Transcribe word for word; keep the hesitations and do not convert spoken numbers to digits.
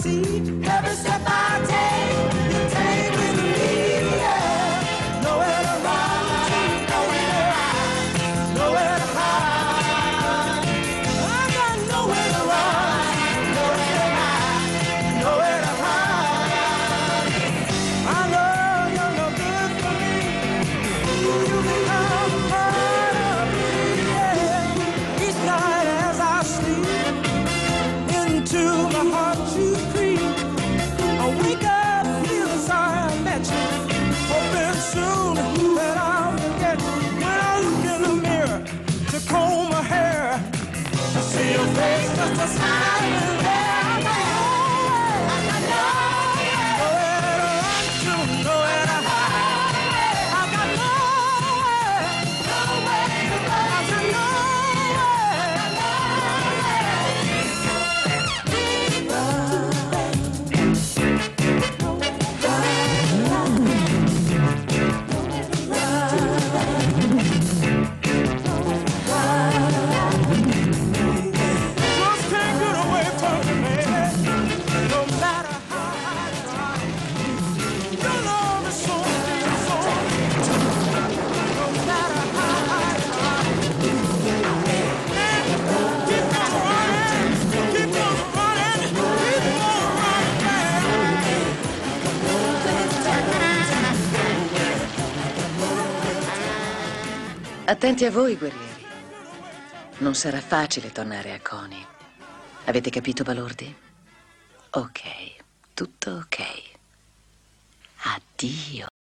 see, every step I take, you take with me, yeah. Nowhere to run, nowhere to hide, nowhere to hide. I got nowhere to run, nowhere to hide, nowhere to hide. I know you're no good for me. You become part of me, yeah. Each night as I sleep, into my heart you creep. I wake up feeling sorry I met you, hoping soon that I'll forget. When I look in the mirror to comb my hair, I see your face, just a smile there. I got nowhere, I got nowhere, nowhere to run to, nowhere to hide. I got nowhere, nowhere to run. I got nowhere. Just can't get away from me, no matter how I try. Your love is so deep, so deep. No matter how I try. And keep on running, keep on running, keep on running. Attenti a voi, guerrieri. Non sarà facile tornare a Coney. Avete capito, balordi? Ok, tutto ok. Addio.